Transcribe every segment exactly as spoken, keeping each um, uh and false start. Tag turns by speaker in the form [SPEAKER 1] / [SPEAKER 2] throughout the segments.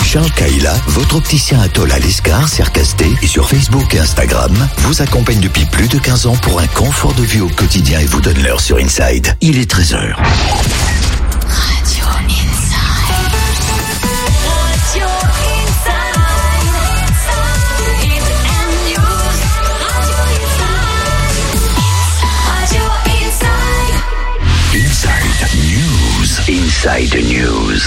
[SPEAKER 1] Charles Kaila, votre opticien Atoll à l'Escar, Cercasté et sur Facebook et Instagram, vous accompagne depuis plus de quinze ans pour un confort de vie au quotidien et vous donne l'heure sur Inside. Il est treize heures.
[SPEAKER 2] Radio Inside. Radio Inside.
[SPEAKER 1] Inside News. Inside News.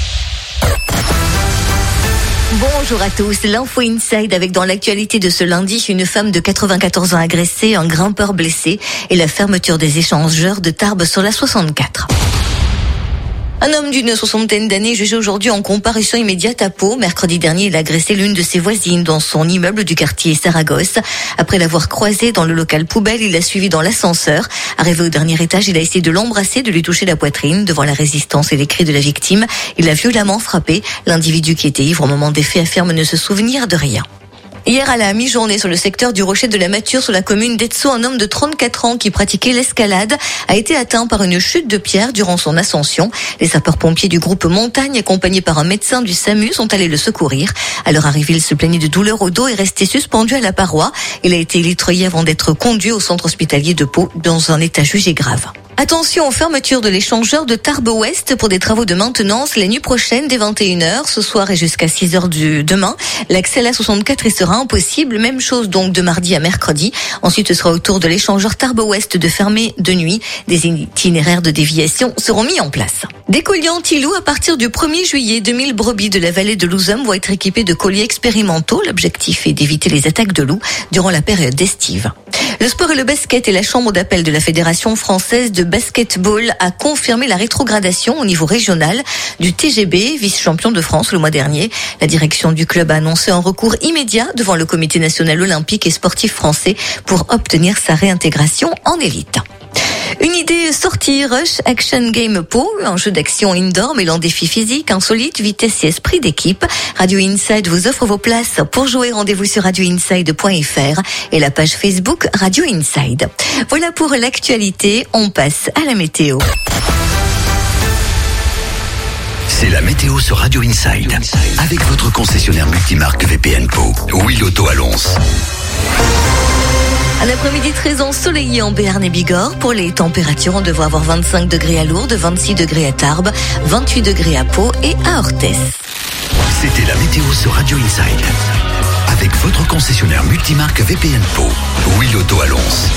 [SPEAKER 3] Bonjour à tous, l'info Inside avec dans l'actualité de ce lundi, une femme de quatre-vingt-quatorze ans agressée, un grimpeur blessé et la fermeture des échangeurs de Tarbes sur la soixante-quatre. Un homme d'une soixantaine d'années jugé aujourd'hui en comparution immédiate à Pau. Mercredi dernier, il a agressé l'une de ses voisines dans son immeuble du quartier Saragosse. Après l'avoir croisée dans le local poubelle, il l'a suivie dans l'ascenseur. Arrivé au dernier étage, il a essayé de l'embrasser, de lui toucher la poitrine. Devant la résistance et les cris de la victime, il l'a violemment frappé. L'individu qui était ivre au moment des faits affirme ne se souvenir de rien. Hier à la mi-journée sur le secteur du Rocher de la Mature sur la commune d'Etso, un homme de trente-quatre ans qui pratiquait l'escalade a été atteint par une chute de pierre durant son ascension. Les sapeurs-pompiers du groupe Montagne, accompagnés par un médecin du SAMU, sont allés le secourir. À leur arrivée, il se plaignait de douleurs au dos et restait suspendu à la paroi. Il a été élytroyé avant d'être conduit au centre hospitalier de Pau dans un état jugé grave. Attention aux fermetures de l'échangeur de Tarbes Ouest pour des travaux de maintenance la nuit prochaine dès vingt et une heures, ce soir et jusqu'à six heures du demain. L'accès à la soixante-quatre y sera impossible, même chose donc de mardi à mercredi. Ensuite, ce sera au tour de l'échangeur Tarbes Ouest de fermer de nuit. Des itinéraires de déviation seront mis en place. Des colliers anti-loup à partir du premier juillet. deux mille brebis de la vallée de Louzum vont être équipés de colliers expérimentaux. L'objectif est d'éviter les attaques de loups durant la période estive. Le sport et le basket et la chambre d'appel de la Fédération française de basketball a confirmé la rétrogradation au niveau régional du T G B, vice-champion de France le mois dernier. La direction du club a annoncé un recours immédiat devant le Comité national olympique et sportif français pour obtenir sa réintégration en élite. Une idée sortie, Rush Action Game Pau, un jeu d'action indoor mêlant défis physiques, insolites, vitesse et esprit d'équipe. Radio Inside vous offre vos places pour jouer. Rendez-vous sur radio inside point f r et la page Facebook Radio Inside. Voilà pour l'actualité, on passe à la météo.
[SPEAKER 1] C'est la météo sur Radio Inside avec votre concessionnaire multimarque V P N Pau, Will Auto à Lons.
[SPEAKER 3] Un après-midi très ensoleillé en Béarn et Bigorre. Pour les températures, on devrait avoir vingt-cinq degrés à Lourdes, vingt-six degrés à Tarbes, vingt-huit degrés à Pau et à Orthès.
[SPEAKER 1] C'était la météo sur Radio Inside avec votre concessionnaire multimarque V P N Pau, Will Auto à Lons.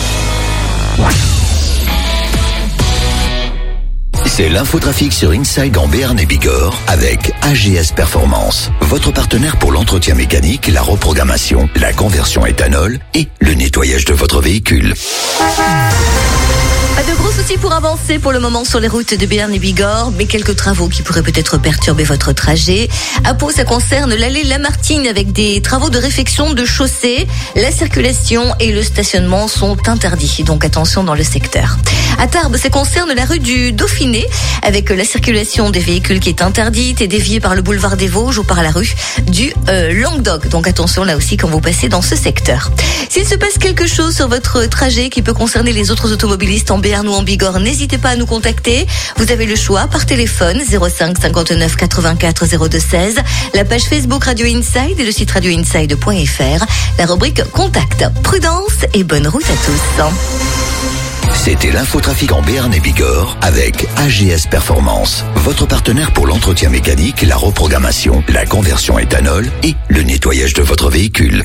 [SPEAKER 1] C'est l'infotrafic sur Inside en Béarn et Bigorre avec A G S Performance, votre partenaire pour l'entretien mécanique, la reprogrammation, la conversion éthanol et le nettoyage de votre véhicule.
[SPEAKER 3] Pas de gros soucis pour avancer pour le moment sur les routes de Béarn et Bigorre, mais quelques travaux qui pourraient peut-être perturber votre trajet. À Pau, ça concerne l'allée Lamartine avec des travaux de réfection de chaussée. La circulation et le stationnement sont interdits, donc attention dans le secteur. À Tarbes, ça concerne la rue du Dauphiné avec la circulation des véhicules qui est interdite et déviée par le boulevard des Vosges ou par la rue du euh, Languedoc. Donc attention là aussi quand vous passez dans ce secteur. S'il se passe quelque chose sur votre trajet qui peut concerner les autres automobilistes en Béarn ou en Bigorre, n'hésitez pas à nous contacter. Vous avez le choix par téléphone zéro cinq cinquante-neuf quatre-vingt-quatre zéro deux seize, la page Facebook Radio Inside et le site radio inside point f r, la rubrique Contact. Prudence et bonne route à tous.
[SPEAKER 1] C'était l'infotrafic en Béarn et Bigorre avec A G S Performance, votre partenaire pour l'entretien mécanique, la reprogrammation, la conversion éthanol et le nettoyage de votre véhicule.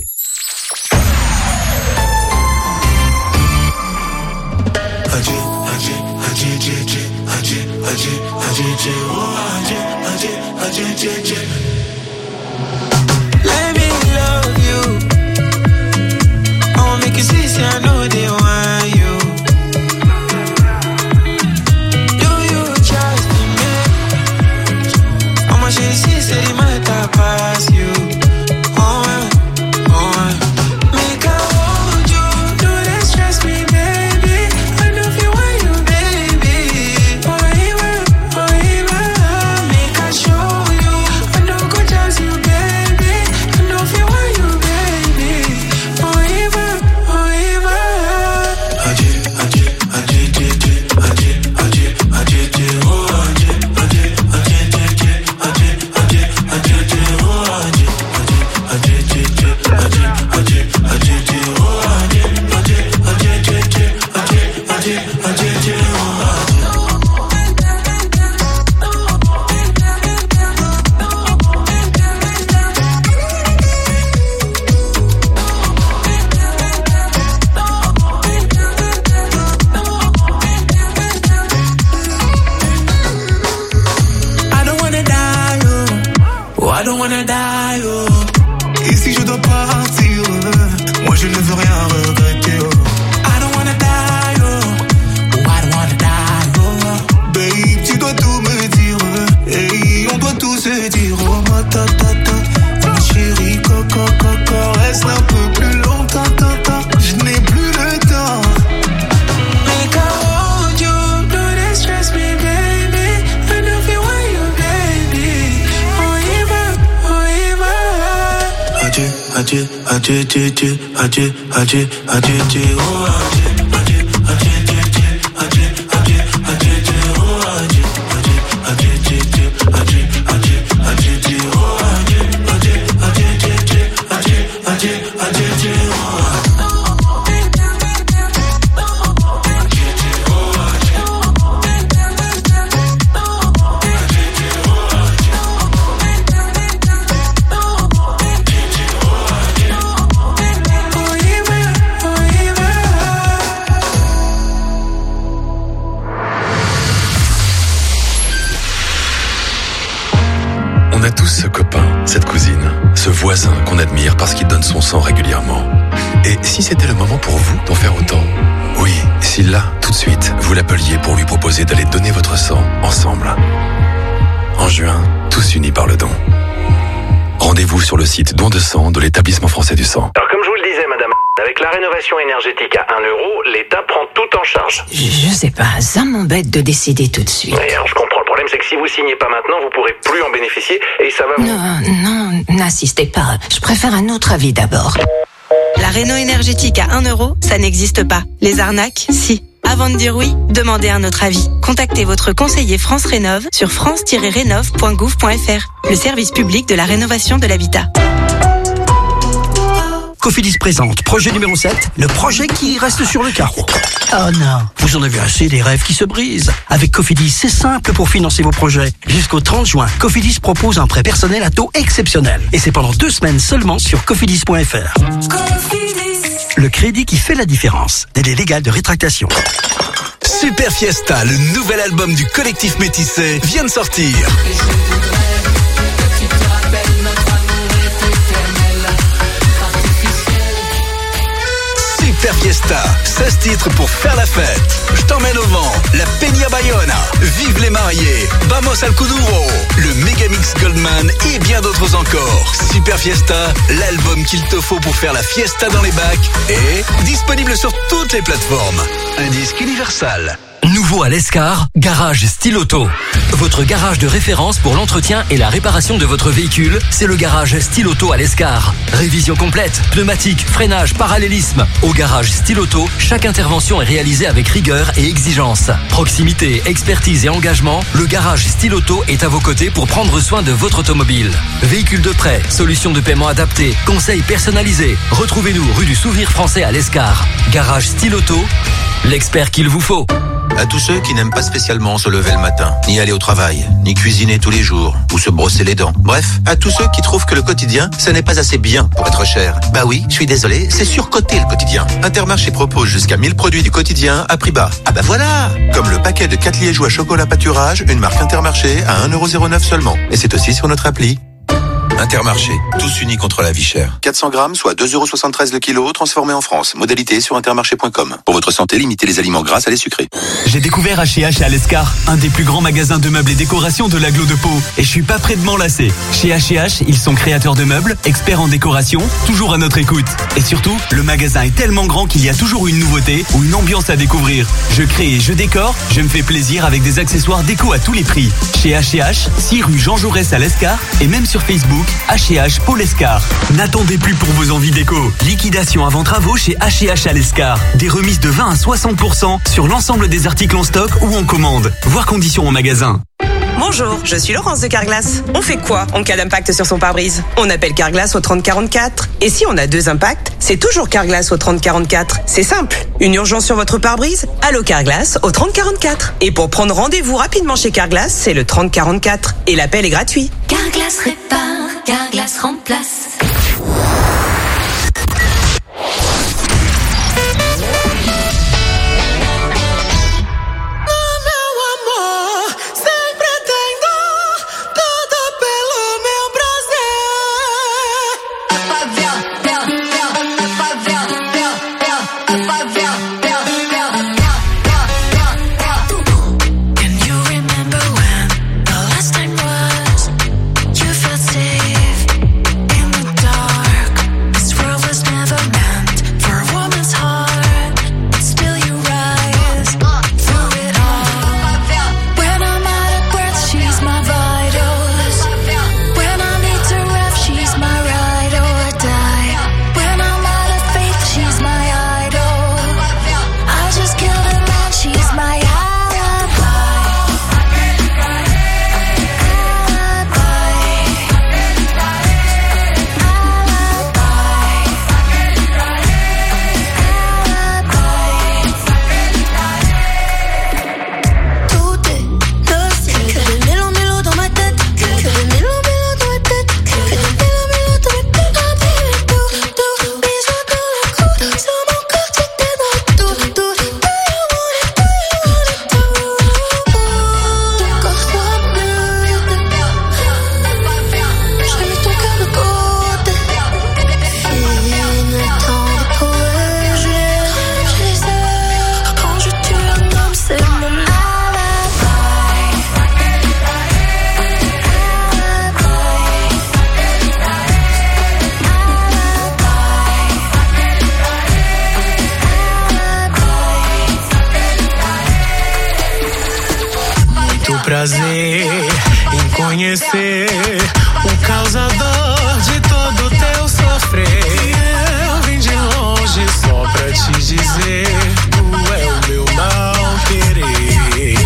[SPEAKER 4] Let me love you. I'll make you see, say I know they want you. Do you trust me? How much you see, say they might pass you. Oh, oh, make I hold you. Do they stress me, baby? I know if you want you, baby. Oh, even, oh, even. Make I show you. I know go chance you, baby. I know if you want you, baby. Oh, even, oh, even. I don't wanna die, oh. Et si je dois partir, euh, moi je ne veux rien regretter, oh. I don't wanna die, oh. Oh, I don't wanna die, oh. Babe, tu dois tout me dire, euh, hey, on doit tout se dire, oh, ma ta ta ta. Ma chérie, coco, coco, reste un peu plus longtemps, ta, ta. Je n'ai plus le temps. Make I hold you, do they stress me, baby? I know you want you, baby. Oh, even, oh, even. Adieu, adieu, adieu, adieu, adieu, adieu, adieu, adieu, adieu, oh, adieu, adieu, adieu, adieu, adieu, adieu, adieu, adieu, oh, adieu, adieu, adieu, adieu, adieu, adieu, adieu, adieu, oh, adieu, adieu, adieu, adieu, adieu, adieu, adieu, adieu, oh.
[SPEAKER 5] On a tous ce copain, cette cousine, ce voisin qu'on admire parce qu'il donne son sang régulièrement. Et si c'était le moment pour vous d'en faire autant? Oui, si là, tout de suite, vous l'appeliez pour lui proposer d'aller donner votre sang ensemble. En juin, tous unis par le don. Rendez-vous sur le site don de sang de l'établissement français du sang.
[SPEAKER 6] Alors comme je vous le disais, madame, avec la rénovation énergétique à un euro, l'État prend tout en charge.
[SPEAKER 7] Je, je sais pas, ça m'embête de décider tout de suite.
[SPEAKER 6] Oui, alors je comprends. Le problème, c'est que si vous signez pas maintenant, vous pourrez plus en bénéficier et ça va vous...
[SPEAKER 7] Non, non, n'insistez pas. Je préfère un autre avis d'abord.
[SPEAKER 8] La réno énergétique à un euro, ça n'existe pas. Les arnaques, si. Avant de dire oui, demandez un autre avis. Contactez votre conseiller France Rénov sur france tiret rénov point gouv point f r, le service public de la rénovation de l'habitat.
[SPEAKER 9] Cofidis présente projet numéro sept, le projet qui reste sur le carreau. Oh non, vous en avez assez des rêves qui se brisent. Avec Cofidis, c'est simple pour financer vos projets. Jusqu'au trente juin, Cofidis propose un prêt personnel à taux exceptionnel. Et c'est pendant deux semaines seulement sur cofidis point f r. Cofidis. Le crédit qui fait la différence. Délai légal de rétractation.
[SPEAKER 10] Super Fiesta, le nouvel album du collectif Métissé, vient de sortir. Super Fiesta, seize titres pour faire la fête. Je t'emmène au vent, la Peña Bayona, Vive les mariés, Vamos al Kuduro, le Megamix Goldman et bien d'autres encore. Super Fiesta, l'album qu'il te faut pour faire la fiesta dans les bacs est disponible sur toutes les plateformes. Un disque Universal.
[SPEAKER 11] Nouveau à l'Escar, Garage Style Auto. Votre garage de référence pour l'entretien et la réparation de votre véhicule, c'est le Garage Style Auto à l'Escar. Révision complète, pneumatique, freinage, parallélisme. Au Garage Style Auto, chaque intervention est réalisée avec rigueur et exigence. Proximité, expertise et engagement, le Garage Style Auto est à vos côtés pour prendre soin de votre automobile. Véhicule de prêt, solutions de paiement adaptées, conseils personnalisés. Retrouvez-nous rue du Souvir Français à l'Escar. Garage Style Auto, l'expert qu'il vous faut.
[SPEAKER 12] À tous ceux qui n'aiment pas spécialement se lever le matin, ni aller au travail, ni cuisiner tous les jours, ou se brosser les dents. Bref, à tous ceux qui trouvent que le quotidien, ce n'est pas assez bien pour être cher. Bah oui, je suis désolé, c'est surcoté le quotidien. Intermarché propose jusqu'à mille produits du quotidien à prix bas. Ah bah voilà! Comme le paquet de quatre liégeois chocolat pâturage, une marque Intermarché à un euro zéro neuf seulement. Et c'est aussi sur notre appli. Intermarché, tous unis contre la vie chère. quatre cents grammes, soit deux euros soixante-treize le kilo, transformé en France. Modalité sur intermarché point com. Pour votre santé, limitez les aliments gras à les sucrés.
[SPEAKER 13] J'ai découvert H et H à l'Escar, un des plus grands magasins de meubles et décorations de l'Aglo de Pau. Et je suis pas prêt de m'en lasser. Chez H et H, ils sont créateurs de meubles, experts en décoration, toujours à notre écoute. Et surtout, le magasin est tellement grand qu'il y a toujours une nouveauté ou une ambiance à découvrir. Je crée et je décore, je me fais plaisir avec des accessoires déco à tous les prix. Chez H et H, six rue Jean Jaurès à l'Escar et même sur Facebook, H et H Paul Escar. N'attendez plus pour vos envies déco. Liquidation avant travaux chez H et H à l'Escar. Des remises de vingt à soixante pour cent sur l'ensemble des articles en stock ou en commande. Voir conditions au magasin.
[SPEAKER 8] Bonjour, je suis Laurence de Carglass. On fait quoi en cas d'impact sur son pare-brise? On appelle Carglass au trente quarante-quatre. Et si on a deux impacts, c'est toujours Carglass au trente quarante-quatre. C'est simple. Une urgence sur votre pare-brise? Allô Carglass au trente quarante-quatre. Et pour prendre rendez-vous rapidement chez Carglass, c'est le trente quarante-quatre. Et l'appel est gratuit.
[SPEAKER 2] Carglass répare, Carglass remplace.
[SPEAKER 4] Sempre tenho tudo pelo meu prazer.
[SPEAKER 14] prazer em conhecer o causador de todo o teu sofrer. Eu vim de longe só pra te dizer, tu é o meu não querer.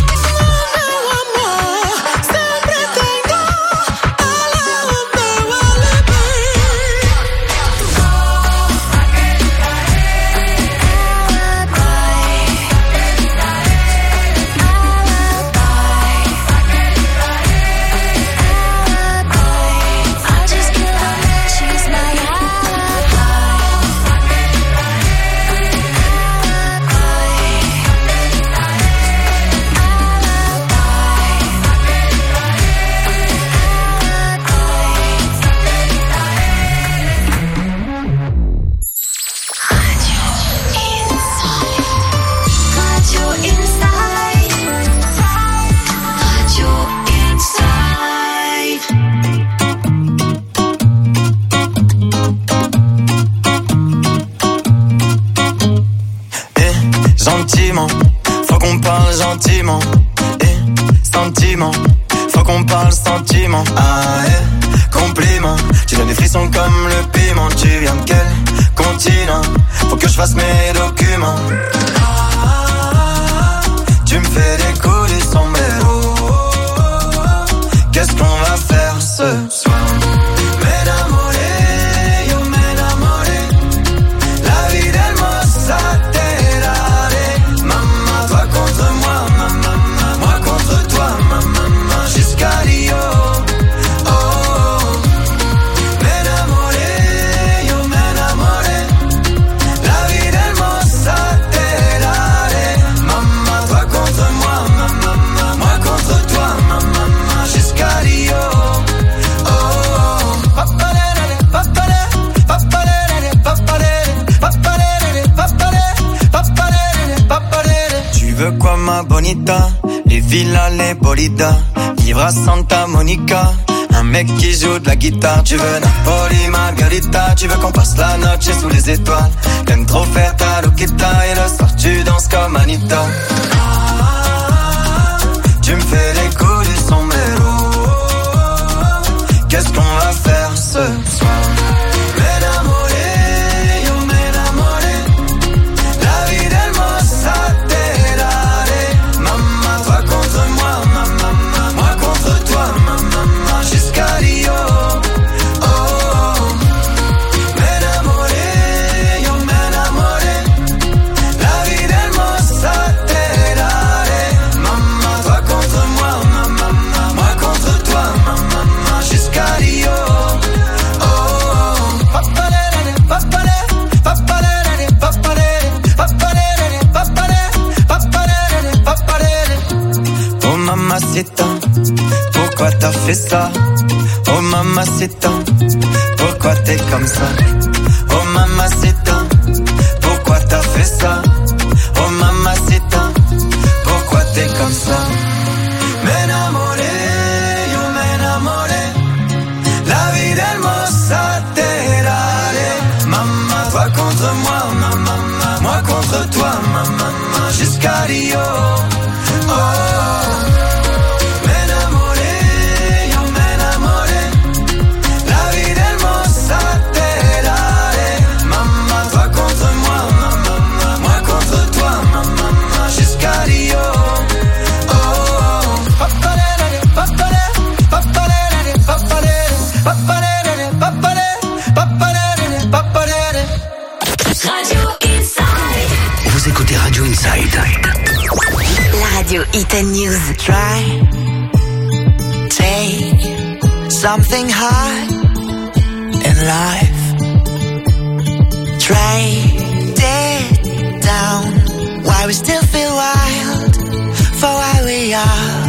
[SPEAKER 15] Faut qu'on parle gentiment, eh, sentiment. Faut qu'on parle sentiment, ah eh, compliment. Tu donnes des frissons comme le piment. Tu viens de quel continent? Faut que je fasse mes documents. Ah, tu me fais décoller son sombrero. Qu'est-ce qu'on va faire ce soir? veux quoi ma bonita? Les villas, les bolidas, vivre à Santa Monica. Un mec qui joue de la guitare. Tu veux Napoli, Margarita. Tu veux qu'on passe la noche sous les étoiles. T'aimes trop faire ta loquita. Et le soir tu danses comme Anita. Ah, tu me fais les coups du sombrero. Qu'est-ce qu'on va faire ce soir? Mamacita, pourquoi t'as fait ça? Oh mamacita, pourquoi t'es comme ça? Oh mamacita, pourquoi t'as fait ça? Oh mamacita, pourquoi t'es comme ça? M'enamoré, yo m'enamoré, la vida hermosa te daré. Maman, toi contre moi, maman, moi contre toi, maman, jusqu'à Rio. Oh.
[SPEAKER 1] Vous écoutez Radio Inside.
[SPEAKER 16] La radio Hit News.
[SPEAKER 17] Try, take something hard in life. Trade it down. Why we still feel wild for why we are.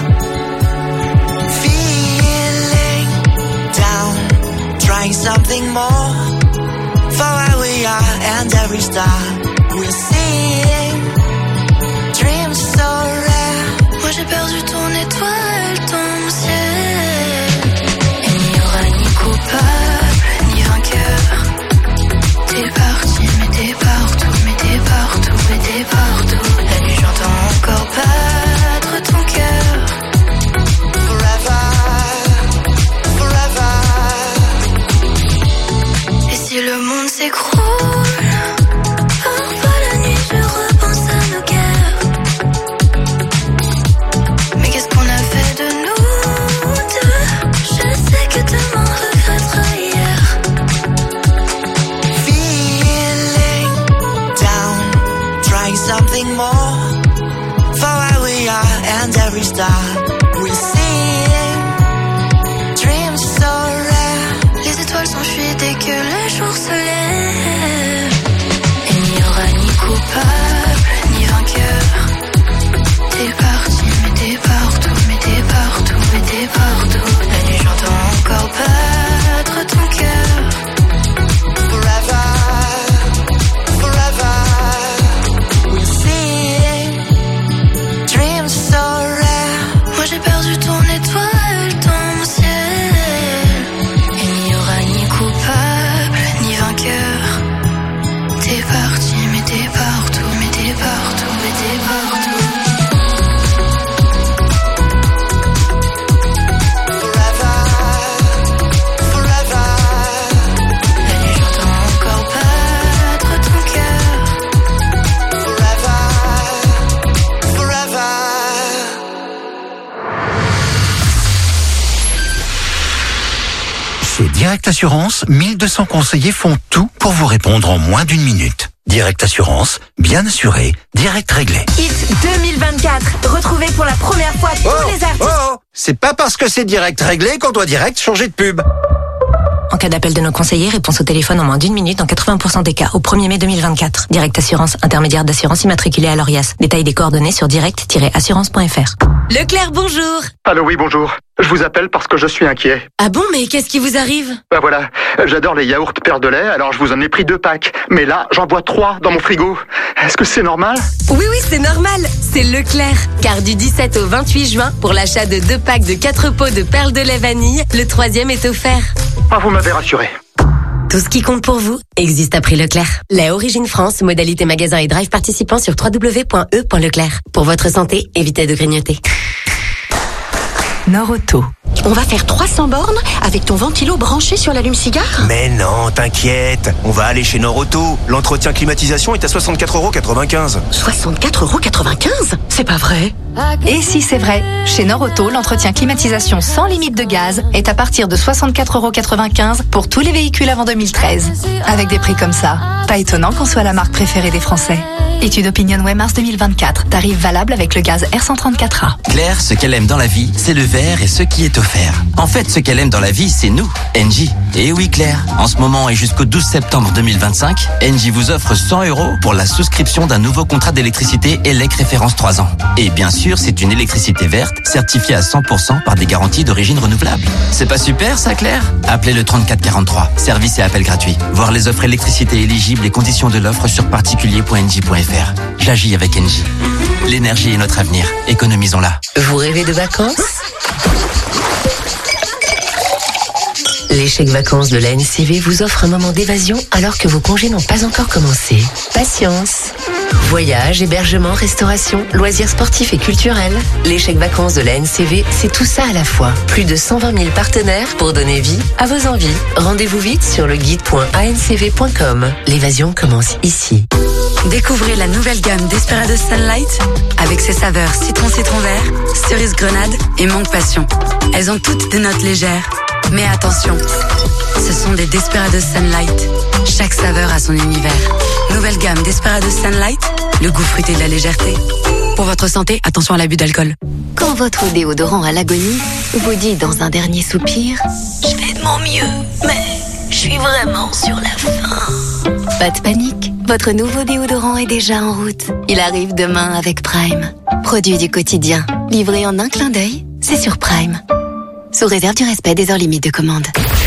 [SPEAKER 17] Feeling down, trying something more for why we are. And every star we're seeing, dreams so rare.
[SPEAKER 2] Moi j'ai perdu ton étoile, ton ciel. Il n'y aura ni coupable, ni vainqueur. T'es parti, mais t'es partout, mais t'es partout, mais t'es partout. La nuit j'entends encore battre ton cœur. s'écroule. Parfois la nuit je repense à nos guerres. Mais qu'est-ce qu'on a fait de nous deux? Je sais que demain regrettera hier.
[SPEAKER 17] Feeling down, trying something more. For where we are and every star we see. Dreams so rare.
[SPEAKER 2] Les étoiles s'enfuient dès que le jour se lève. Il n'y aura ni coupable, ni vainqueur. T'es parti, mais t'es partout, mais t'es partout, mais t'es partout. La nuit j'entends encore battre ton cœur.
[SPEAKER 17] Forever, forever, we see. Dreams so rare.
[SPEAKER 2] Moi j'ai perdu ton étoile, ton ciel. Il n'y aura ni coupable, ni vainqueur. T'es parti, mais t'es partout, mais t'es partout, mais t'es partout. La nuit j'entends encore battre ton cœur.
[SPEAKER 17] Forever.
[SPEAKER 1] Chez Direct Assurance, mille deux cents conseillers font tout pour vous répondre en moins d'une minute. Direct Assurance, bien assuré, direct réglé.
[SPEAKER 18] Hit deux mille vingt-quatre. Retrouvez pour la première fois tous
[SPEAKER 1] Oh,
[SPEAKER 18] les artistes.
[SPEAKER 1] oh, oh, c'est pas parce que c'est direct réglé qu'on doit direct changer de pub.
[SPEAKER 7] En cas d'appel de nos conseillers, réponse au téléphone en moins d'une minute dans quatre-vingts pour cent des cas au premier mai deux mille vingt-quatre. Direct Assurance, intermédiaire d'assurance immatriculée à l'Orias. Détail des coordonnées sur direct tiret assurance point f r.
[SPEAKER 18] Leclerc, bonjour.
[SPEAKER 19] Allô, oui, bonjour. Je vous appelle parce que je suis inquiet.
[SPEAKER 18] Ah bon, mais qu'est-ce qui vous arrive?
[SPEAKER 19] Bah voilà, j'adore les yaourts perles de lait, alors je vous en ai pris deux packs. Mais là, j'en bois trois dans mon frigo. Est-ce que c'est normal?
[SPEAKER 18] Oui, oui, c'est normal. C'est Leclerc. Car du dix-sept au vingt-huit juin, pour l'achat de deux packs de quatre pots de perles de lait vanille, le troisième est offert.
[SPEAKER 19] Ah, vous m'avez rassuré.
[SPEAKER 18] Tout ce qui compte pour vous existe à prix Leclerc. Lait Origine France, modalité magasin et drive participant sur w w w point e point leclerc. Pour votre santé, évitez de grignoter.
[SPEAKER 20] Nord-Auto.
[SPEAKER 21] On va faire trois cents bornes avec ton ventilo branché sur l'allume-cigare?
[SPEAKER 22] Mais non, t'inquiète. On va aller chez Nord-Auto. L'entretien climatisation est à soixante-quatre euros quatre-vingt-quinze.
[SPEAKER 21] soixante-quatre euros quatre-vingt-quinze? C'est pas vrai.
[SPEAKER 20] Et si c'est vrai, chez Nord-Auto, l'entretien climatisation sans limite de gaz est à partir de soixante-quatre euros quatre-vingt-quinze pour tous les véhicules avant deux mille treize. Avec des prix comme ça, pas étonnant qu'on soit la marque préférée des Français. Étude Opinionway mars deux mille vingt-quatre. Tarif valable avec le gaz R cent trente-quatre A.
[SPEAKER 23] Claire, ce qu'elle aime dans la vie, c'est le verre et ce qui est offert. En fait, ce qu'elle aime dans la vie, c'est nous, Engie. Et oui, Claire, en ce moment et jusqu'au douze septembre deux mille vingt-cinq, Engie vous offre cent euros pour la souscription d'un nouveau contrat d'électricité E L E C référence trois ans. Et bien sûr, c'est une électricité verte, certifiée à cent pour cent par des garanties d'origine renouvelable. C'est pas super, ça, Claire? Appelez le trente-quatre quarante-trois. Service et appel gratuit. Voir les offres électricité éligibles et conditions de l'offre sur particulier point engie point f r. J'agis avec Engie. L'énergie est notre avenir. Économisons-la.
[SPEAKER 18] Vous rêvez de vacances? Les chèques vacances de la N C V vous offrent un moment d'évasion alors que vos congés n'ont pas encore commencé. Patience. Voyage, hébergement, restauration, loisirs sportifs et culturels. Les chèques vacances de la N C V, c'est tout ça à la fois. Plus de cent vingt mille partenaires pour donner vie à vos envies. Rendez-vous vite sur le guide point a n c v point com. L'évasion commence ici.
[SPEAKER 24] Découvrez la nouvelle gamme Desperados Sunlight avec ses saveurs citron-citron vert, cerise grenade et mangue passion. Elles ont toutes des notes légères. Mais attention, ce sont des Desperados Sunlight. Chaque saveur a son univers. Nouvelle gamme Desperados Sunlight, le goût fruité de la légèreté. Pour votre santé, attention à l'abus d'alcool.
[SPEAKER 21] Quand votre déodorant à l'agonie vous dit dans un dernier soupir « Je fais de mon mieux, mais je suis vraiment sur la fin ». Pas de panique, votre nouveau déodorant est déjà en route. Il arrive demain avec Prime. Produit du quotidien, livré en un clin d'œil, c'est sur Prime. Sous réserve du respect des heures limites de commande.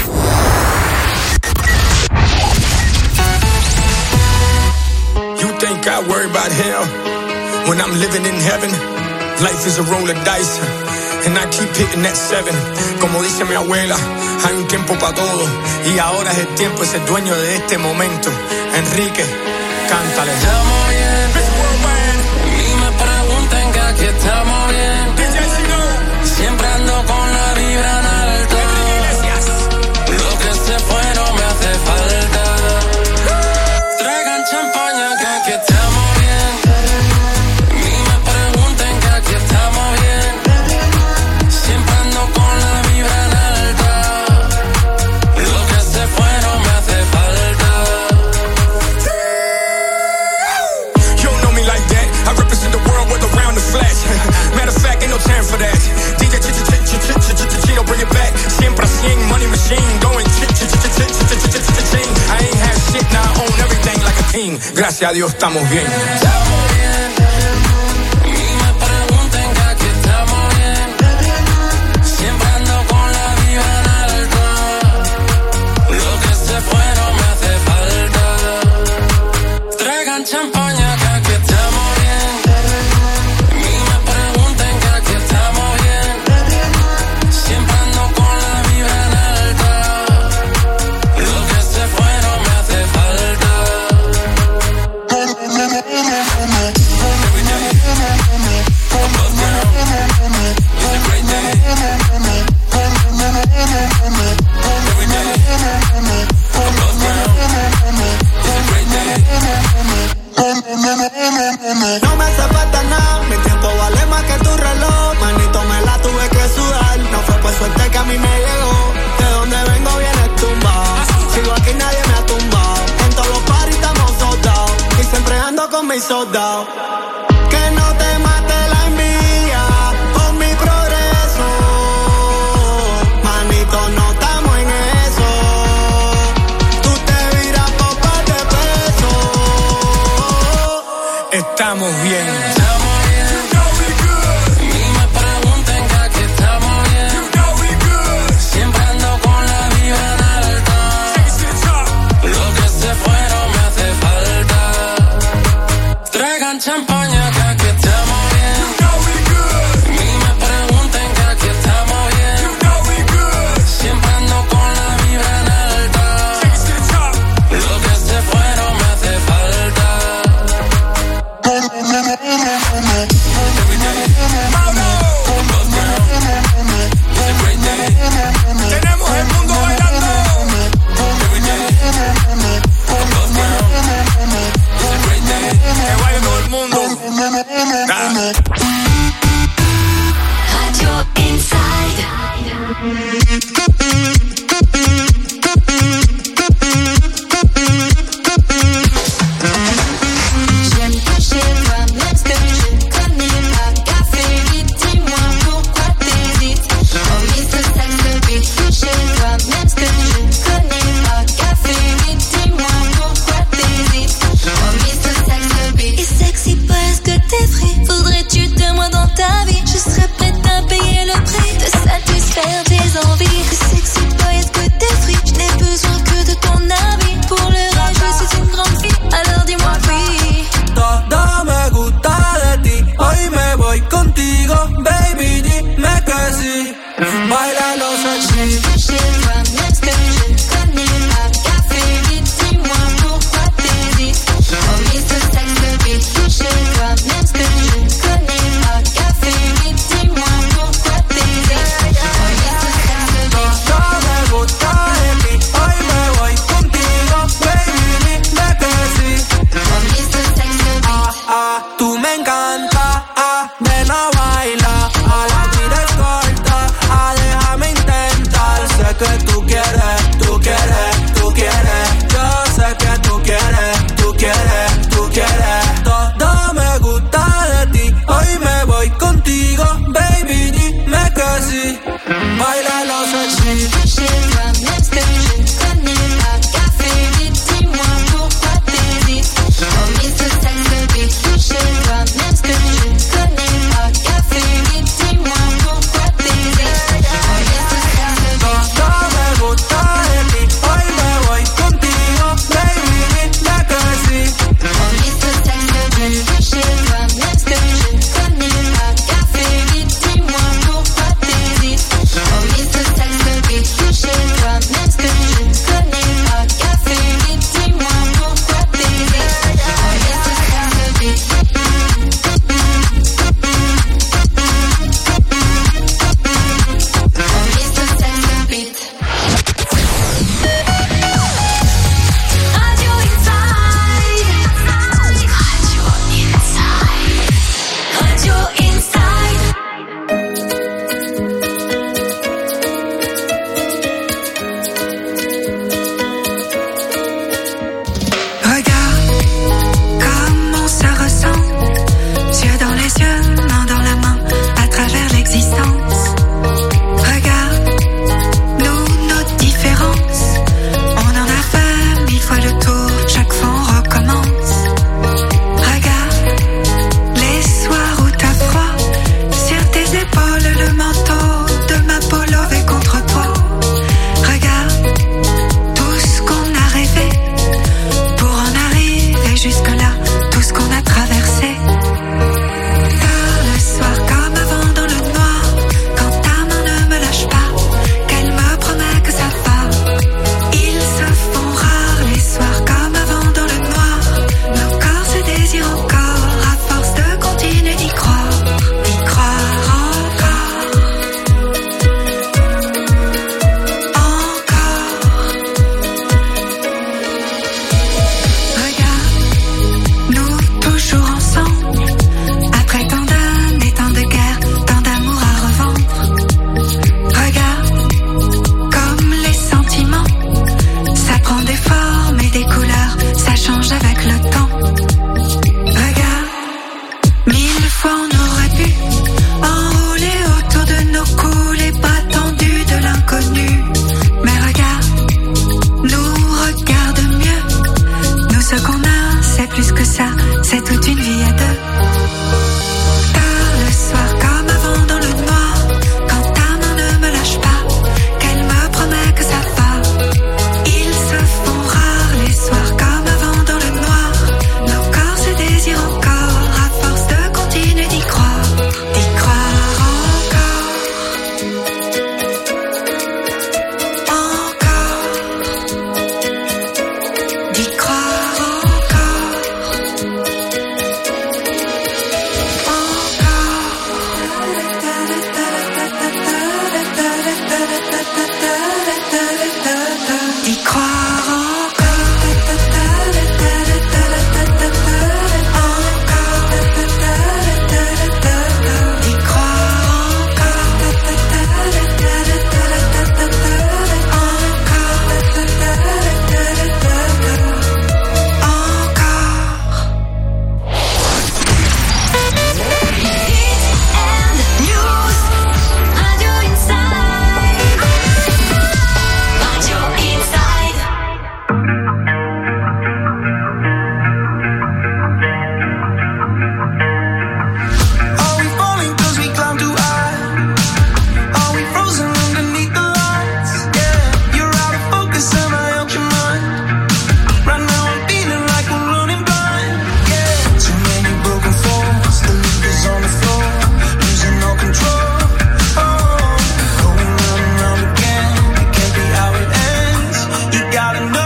[SPEAKER 25] You think I worry about hell when I'm living in heaven? Life is a roll of dice and I keep hitting that seven. Como dice mi abuela, hay un tiempo para todo y ahora es el tiempo, es el dueño de este momento. Enrique, cántale.
[SPEAKER 26] Estamos bien, ni me pregunten que aquí estamos bien. Siempre ando con la vibra en alto. Lo que se fue no me hace falta.
[SPEAKER 25] Gracias a Dios estamos bien.
[SPEAKER 26] Champaña, que aquí estamos bien. Ni me pregunten que aquí estamos bien. Siempre ando con la vibra en alta. Lo que se fue no me hace falta. Every day, above ground. It's a great day. Every day, above ground. It's a great day.
[SPEAKER 3] No me hace falta nada, mi tiempo vale más que tu reloj. Manito, me la tuve que sudar. No fue por suerte que a mí me llegó. De donde vengo vienes tumbado. Sigo aquí, nadie me ha tumbado. En todos los parties estamos soldados. Y siempre ando con mis soldados. Que no te mate la envidia por mi progreso. Manito, no estamos en eso. Tú te viras por par de pesos.
[SPEAKER 25] Estamos bien.
[SPEAKER 26] Estamos bien. You know we good. Ni me pregunten que aquí estamos bien.
[SPEAKER 25] You know we good.
[SPEAKER 26] Siempre ando con la vibra en alta. Lo que se fue no me hace falta. Traigan champaña que aquí estamos bien.
[SPEAKER 25] You know we good.
[SPEAKER 26] Ni me pregunten que aquí estamos bien.
[SPEAKER 25] You know we good.
[SPEAKER 26] Siempre ando con la vibra en alta. Lo que se fue no me hace falta.
[SPEAKER 25] Tenemos el mundo bailando. Que baile todo el mundo.
[SPEAKER 4] gotta know.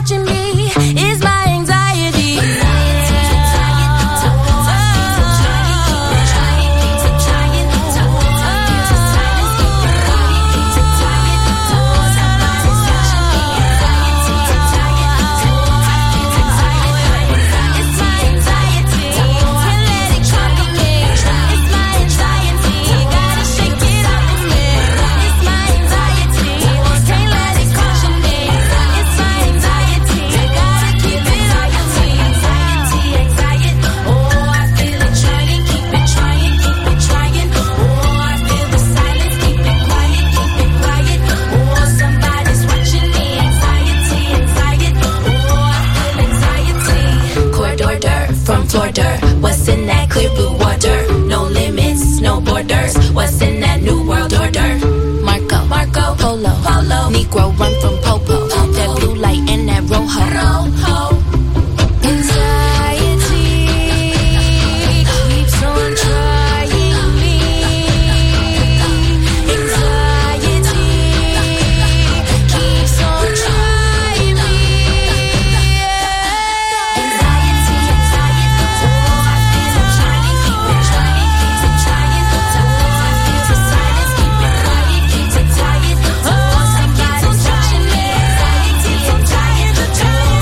[SPEAKER 2] watching me is my anxiety. From floor dirt, what's in that clear blue water? No limits, no borders. What's in that new world order? Marco, Marco, Polo, Polo, Negro run from Popo. Popo. That blue light and that rojo. Rojo. Anxiety keeps on trying me. Anxiety keeps on trying me. Anxiety, anxiety, oh, I feel it trying, keep it trying, keep it trying. Oh, I feel the silence, keep it quiet, keep it tired. Oh, somebody's watching me. Anxiety, anxiety, the truth.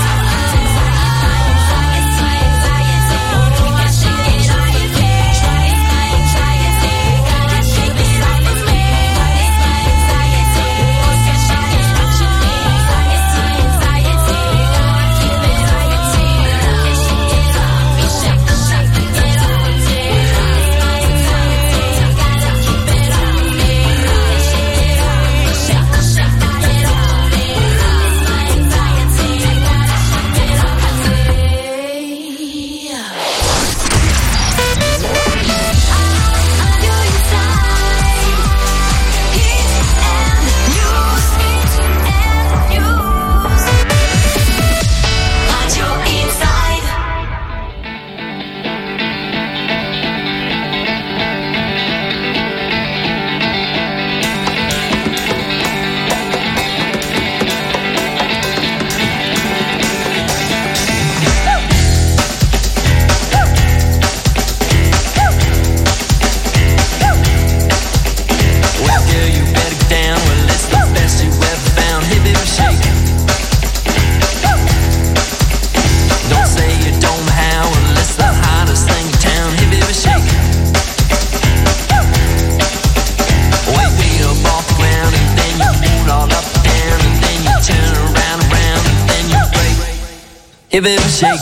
[SPEAKER 5] Give it a shake.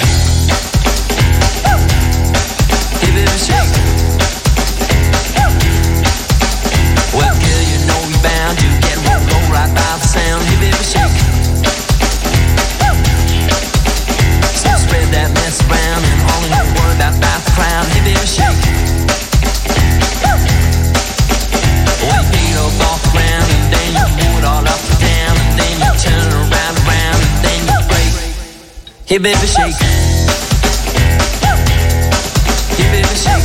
[SPEAKER 5] Give it a shake. Well, girl, you know you bound to get one roll right by the sound. Give it a shake. So spread that mess around and all in your word about the crowd. Give it a shake. Well, you beat up off the ground and then you move it all up and down and then you turn around, around and then you break. Hey baby shake. Hey baby shake.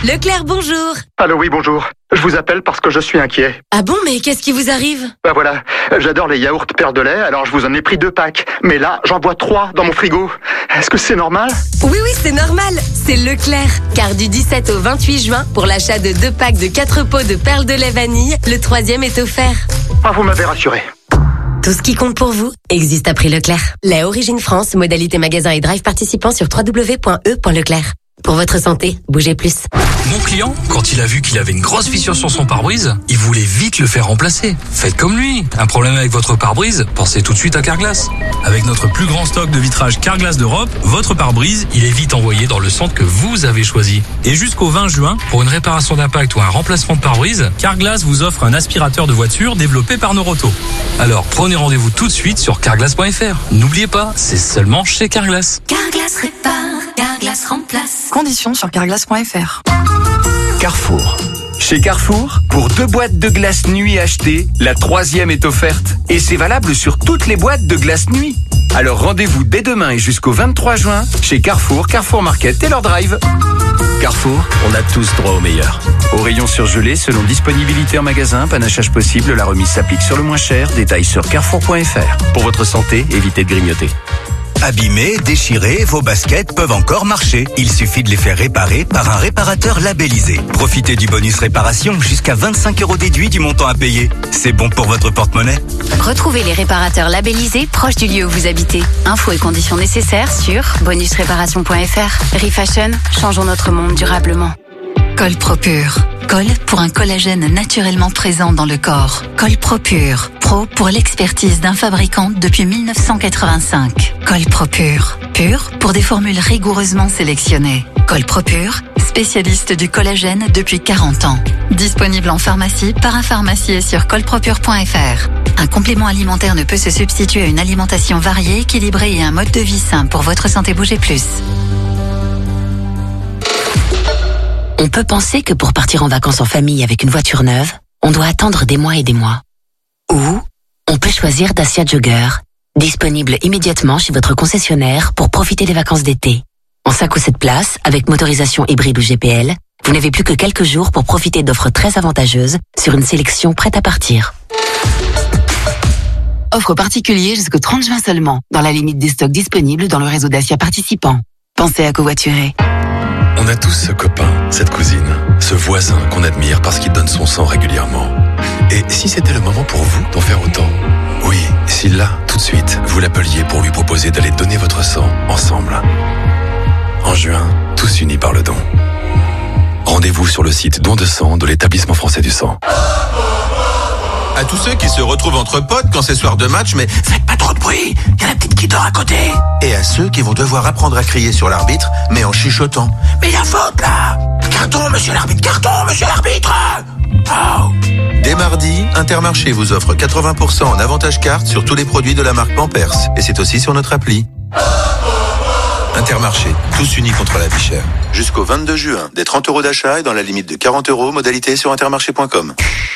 [SPEAKER 6] Leclerc, bonjour.
[SPEAKER 19] Allô, oui, bonjour. Je vous appelle parce que je suis inquiet.
[SPEAKER 6] Ah bon, mais qu'est-ce qui vous arrive?
[SPEAKER 19] Bah voilà, j'adore les yaourts Perle de lait, alors je vous en ai pris deux packs. Mais là, j'en bois trois dans mon frigo. Est-ce que c'est normal?
[SPEAKER 6] Oui, oui, c'est normal. C'est Leclerc. Car du dix-sept au vingt-huit juin, pour l'achat de deux packs de quatre pots de perles de lait vanille, le troisième est offert.
[SPEAKER 19] Ah, vous m'avez rassuré.
[SPEAKER 6] Tout ce qui compte pour vous existe à prix Leclerc. Lait Origine France, modalité magasin et drive participant sur w w w point e point leclerc. Pour votre santé, bougez plus.
[SPEAKER 9] Mon client, quand il a vu qu'il avait une grosse fissure sur son pare-brise, il voulait vite le faire remplacer. Faites comme lui. Un problème avec votre pare-brise, pensez tout de suite à Carglass. Avec notre plus grand stock de vitrage Carglass d'Europe, votre pare-brise, il est vite envoyé dans le centre que vous avez choisi. Et jusqu'au vingt juin, pour une réparation d'impact ou un remplacement de pare-brise, Carglass vous offre un aspirateur de voiture développé par Noroto. Alors prenez rendez-vous tout de suite sur carglass point f r. N'oubliez pas, c'est seulement chez Carglass.
[SPEAKER 21] Carglass répare, Carglass remplace.
[SPEAKER 20] Conditions sur carglass point f r.
[SPEAKER 10] Carrefour. Chez Carrefour, pour deux boîtes de glace nuit achetées, la troisième est offerte. Et c'est valable sur toutes les boîtes de glace nuit. Alors rendez-vous dès demain et jusqu'au vingt-trois juin chez Carrefour, Carrefour Market et leur drive. Carrefour, on a tous droit au meilleur. Au rayon surgelé, selon disponibilité en magasin, panachage possible, la remise s'applique sur le moins cher. Détails sur carrefour point f r. Pour votre santé, évitez de grignoter.
[SPEAKER 11] Abîmés, déchirés, vos baskets peuvent encore marcher. Il suffit de les faire réparer par un réparateur labellisé. Profitez du bonus réparation jusqu'à vingt-cinq euros déduits du montant à payer. C'est bon pour votre porte-monnaie.
[SPEAKER 21] Retrouvez les réparateurs labellisés proches du lieu où vous habitez. Infos et conditions nécessaires sur bonus réparation point f r. Refashion, changeons notre monde durablement.
[SPEAKER 20] Col Propure. Col pour un collagène naturellement présent dans le corps. Col Propure. Pro pour l'expertise d'un fabricant depuis mille neuf cent quatre-vingt-cinq. Col Propure. Pur pour des formules rigoureusement sélectionnées. Col Propure, spécialiste du collagène depuis quarante ans. Disponible en pharmacie, parapharmacie et sur col propure point f r. Un complément alimentaire ne peut se substituer à une alimentation variée, équilibrée et un mode de vie sain pour votre santé. Bougez plus.
[SPEAKER 21] On peut penser que pour partir en vacances en famille avec une voiture neuve, on doit attendre des mois et des mois. Ou on peut choisir Dacia Jogger, disponible immédiatement chez votre concessionnaire pour profiter des vacances d'été. En cinq ou sept places, avec motorisation hybride ou G P L, vous n'avez plus que quelques jours pour profiter d'offres très avantageuses sur une sélection prête à partir. Offre particulière jusqu'au trente juin seulement, dans la limite des stocks disponibles dans le réseau Dacia participant. Pensez à covoiturer.
[SPEAKER 12] On a tous ce copain, cette cousine, ce voisin qu'on admire parce qu'il donne son sang régulièrement. Et si c'était le moment pour vous d'en faire autant? Oui, si là, tout de suite, vous l'appeliez pour lui proposer d'aller donner votre sang ensemble. En juin, tous unis par le don. Rendez-vous sur le site don de sang de l'Établissement français du sang.
[SPEAKER 13] À tous ceux qui se retrouvent entre potes quand c'est soir de match, mais faites pas trop de bruit, il y a la petite qui dort à côté. Et à ceux qui vont devoir apprendre à crier sur l'arbitre, mais en chuchotant. Mais la faute là! Carton, monsieur l'arbitre, carton, monsieur l'arbitre! Oh. Dès mardi, Intermarché vous offre quatre-vingts pour cent en avantage carte sur tous les produits de la marque Pampers. Et c'est aussi sur notre appli. Intermarché, tous unis contre la vie chère. Jusqu'au vingt-deux juin, des trente euros d'achat et dans la limite de quarante euros, modalité sur intermarché point com.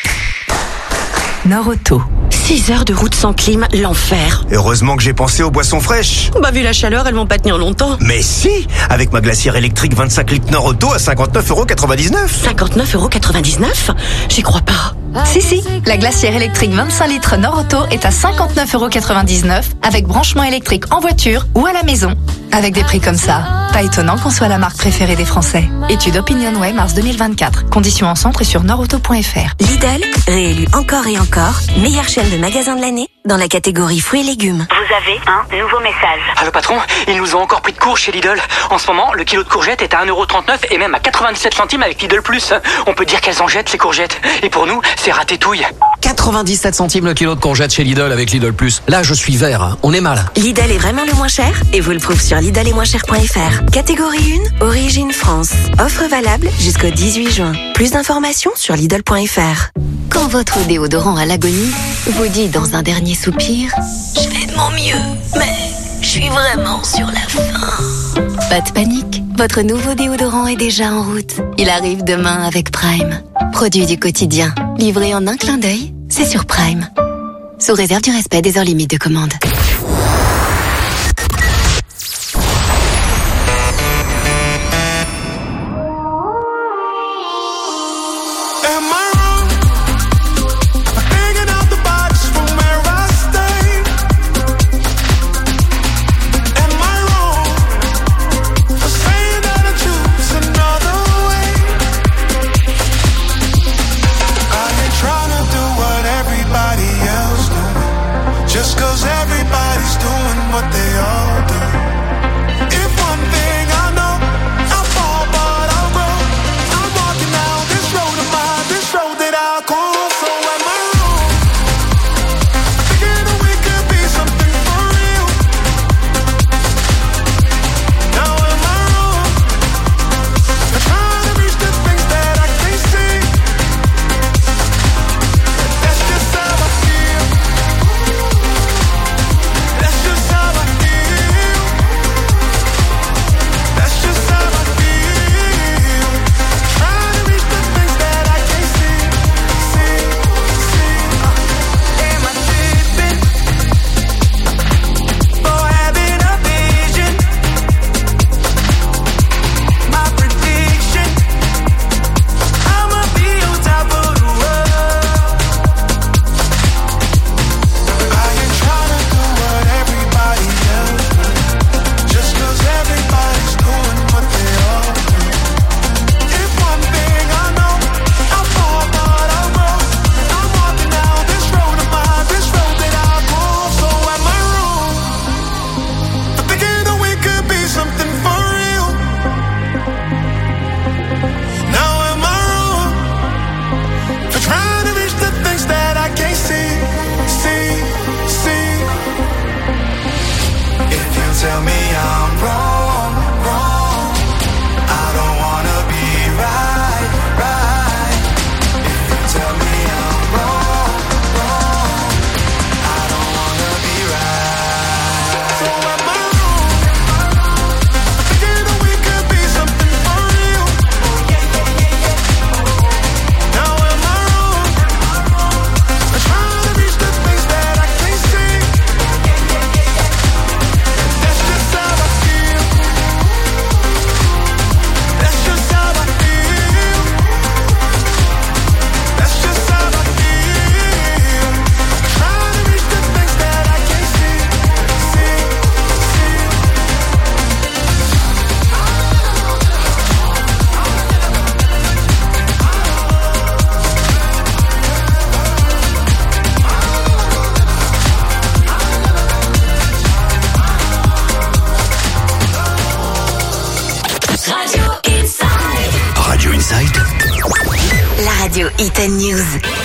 [SPEAKER 21] Noroto. six heures de route sans clim, l'enfer.
[SPEAKER 22] Heureusement que j'ai pensé aux boissons fraîches.
[SPEAKER 21] Bah vu la chaleur, elles vont pas tenir longtemps.
[SPEAKER 22] Mais si, avec ma glacière électrique vingt-cinq litres Noroto à cinquante-neuf euros quatre-vingt-dix-neuf.
[SPEAKER 21] cinquante-neuf euros quatre-vingt-dix-neuf? J'y crois pas.
[SPEAKER 20] Si, si, la glacière électrique vingt-cinq litres Noroto est à cinquante-neuf euros quatre-vingt-dix-neuf avec branchement électrique en voiture ou à la maison. Avec des prix comme ça, pas étonnant qu'on soit la marque préférée des Français. Étude OpinionWay mars deux mille vingt-quatre. Conditions en centre et sur noroto point f r.
[SPEAKER 7] Lidl, réélu encore et encore, meilleure chaîne de magasins de l'année dans la catégorie fruits et légumes.
[SPEAKER 27] Vous avez un nouveau message.
[SPEAKER 28] Ah le patron, ils nous ont encore pris de court chez Lidl. En ce moment, le kilo de courgettes est à un euro trente-neuf et même à quatre-vingt-dix-sept centimes avec Lidl Plus. On peut dire qu'elles en jettent ces courgettes. Et pour nous, c'est ratétouille.
[SPEAKER 29] quatre-vingt-dix-sept centimes le kilo de courgettes chez Lidl avec Lidl Plus. Là, je suis vert, hein. On est mal.
[SPEAKER 7] Lidl est vraiment le moins cher et vous le prouve sur lidl et moins cher point f r. Catégorie un, Origine France. Offre valable jusqu'au dix-huit juin. Plus d'informations sur lidl point f r.
[SPEAKER 21] Quand votre déodorant à l'agonie vous dit dans un dernier soupir « Je fais de mon mieux, mais je suis vraiment sur la fin ». Pas de panique, votre nouveau déodorant est déjà en route. Il arrive demain avec Prime. Produit du quotidien, livré en un clin d'œil, c'est sur Prime. Sous réserve du respect des heures limites de commande.
[SPEAKER 1] Inside,
[SPEAKER 21] la radio Hit and News.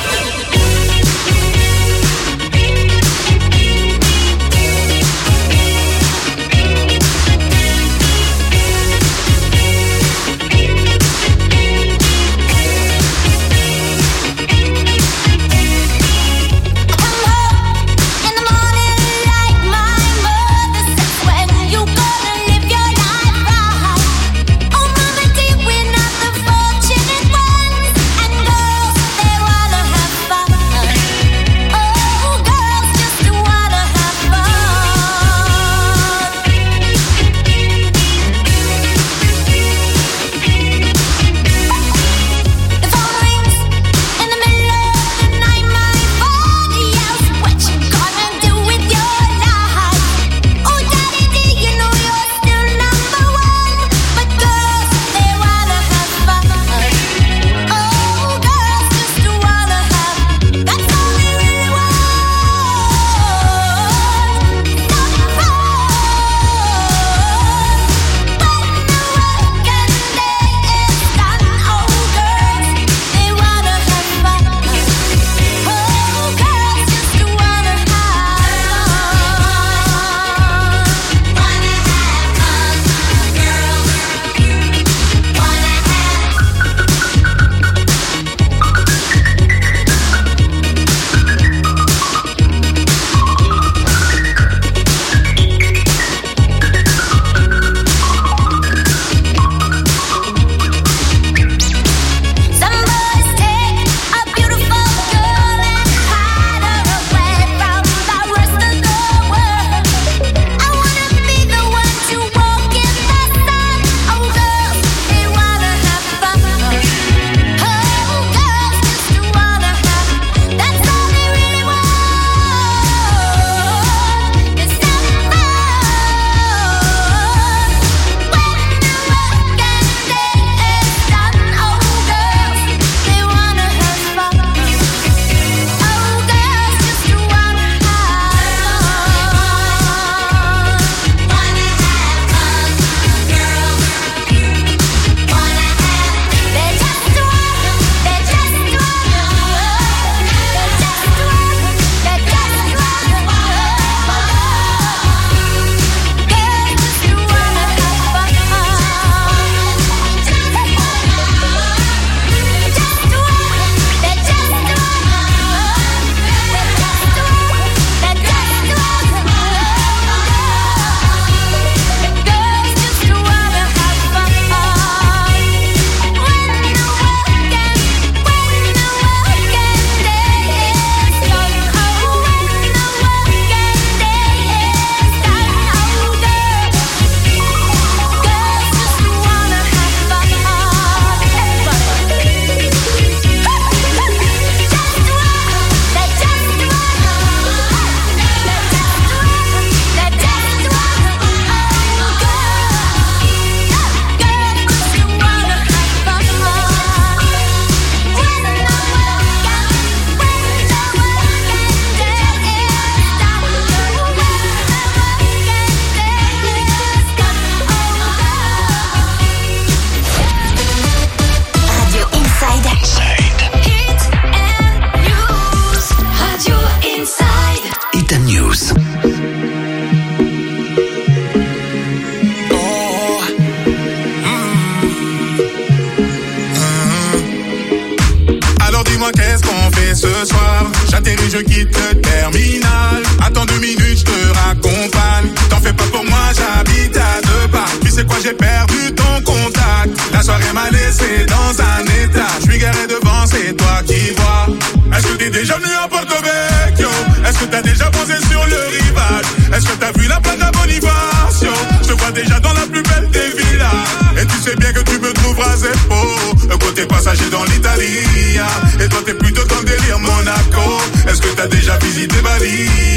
[SPEAKER 8] ce soir. J'atterris, je quitte le terminal. Attends deux minutes, je te raccompagne. T'en fais pas pour moi, j'habite à deux pas. Tu sais quoi, j'ai perdu ton contact. La soirée m'a laissé dans un état. Je suis garé devant, c'est toi qui vois. Est-ce que t'es déjà venu à Porto Vecchio? Est-ce que t'as déjà posé sur le rivage? Est-ce que t'as vu la plaque à Bonifacio? Je te vois déjà dans la plus belle des villas. Et tu sais bien que tu me trouveras Zeppo, le côté passager dans l'Italie. Et toi t'es plutôt dans le délire Monaco. Est-ce que t'as déjà visité Bali?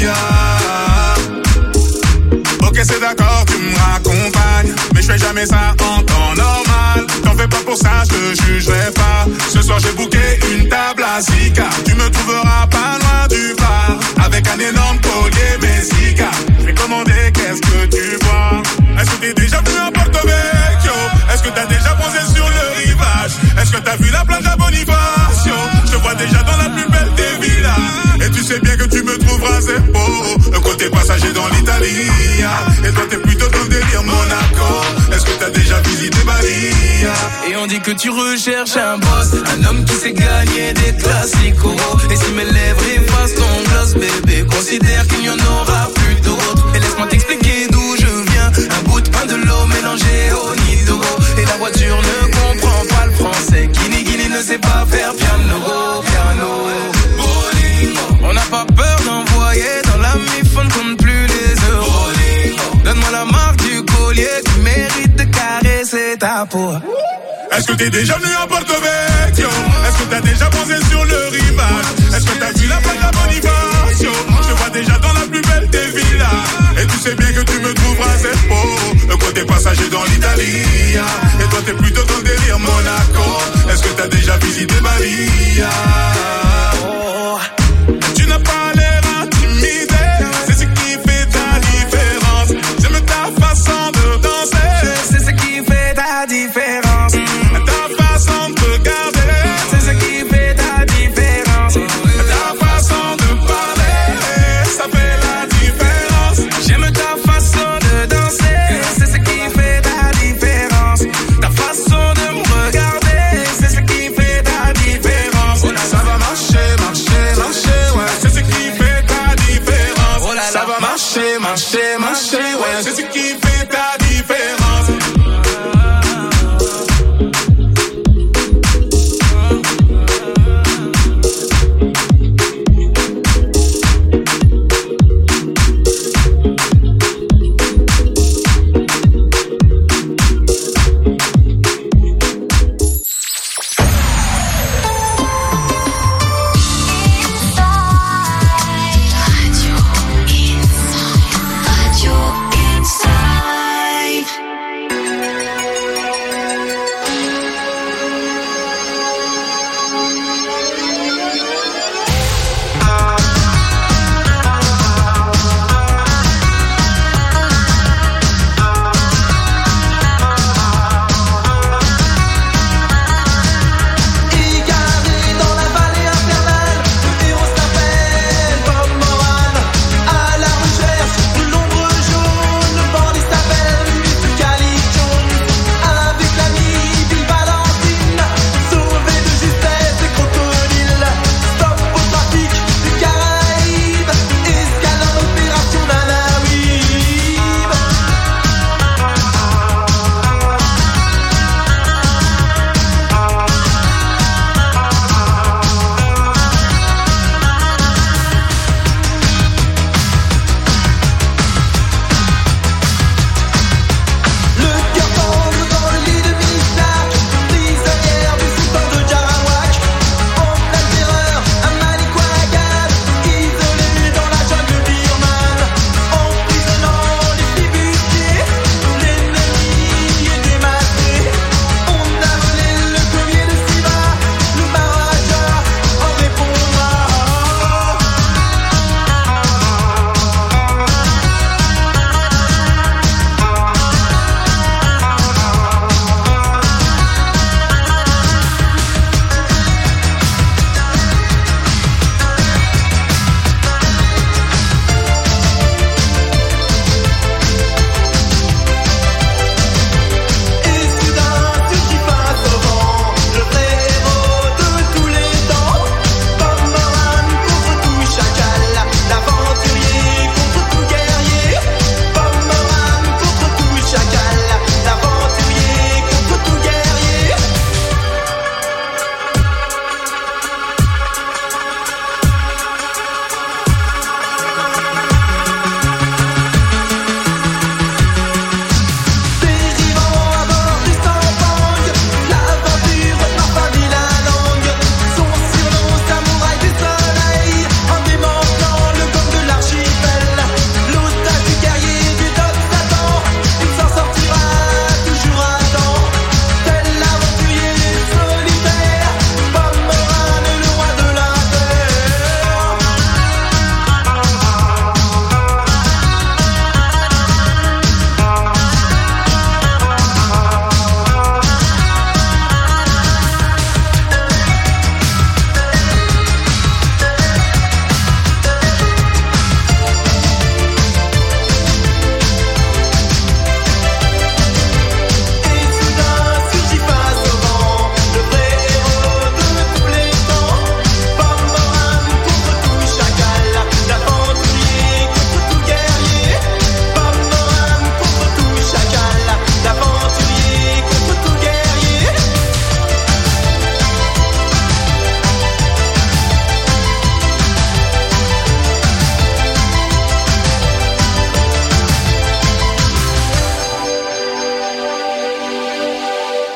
[SPEAKER 8] Ok, c'est d'accord, tu me raccompagnes, mais je fais jamais ça en temps normal. T'en fais pas pour ça, je te jugerai pas. Ce soir j'ai booké une table à Zika. Tu me trouveras pas loin du bar, avec un énorme collier Messica. Je vais commander, qu'est-ce que tu vois? Est-ce que t'es déjà venu à Porto Vecchio? Est-ce que t'as déjà posé sur le rivage? Est-ce que t'as vu la plage à Bonifacio? Je te vois déjà dans la plus belle des villas. Et tu sais bien que tu me trouveras zéro. Un côté passager dans l'Italie. Et toi t'es plutôt dans le délire Monaco. Est-ce que t'as déjà visité Bali?
[SPEAKER 1] Et on dit que tu recherches un boss, un homme qui sait gagner des classicos. Et si mes lèvres effacent ton gloss, bébé, considère qu'il n'y en aura plus d'autres. Et laisse-moi t'expliquer d'où je viens. Un bout de pain, de l'eau mélangé au nido. Et la voiture ne comprend pas le français. Guini Guini ne sait pas faire piano, piano. On n'a pas peur d'envoyer dans la mi-fond, compte plus les euros. Donne-moi la marque du collier qui mérite de caresser ta peau.
[SPEAKER 8] Est-ce que t'es déjà venu à Porto Vecchio? Est-ce que t'as déjà posé sur le rivage? Est-ce que t'as vu la plage à Bonifacio? Je te vois déjà dans la plus belle des villas. Et tu sais bien que tu me trouveras zéro. Le côté passager dans l'Italie. Et toi t'es plutôt dans le délire Monaco. Est-ce que t'as déjà visité Bali? Oh. Tu n'as pas l'air intimidé. C'est ce qui fait ta différence. J'aime ta façon de danser.
[SPEAKER 1] C'est ce qui fait ta différence.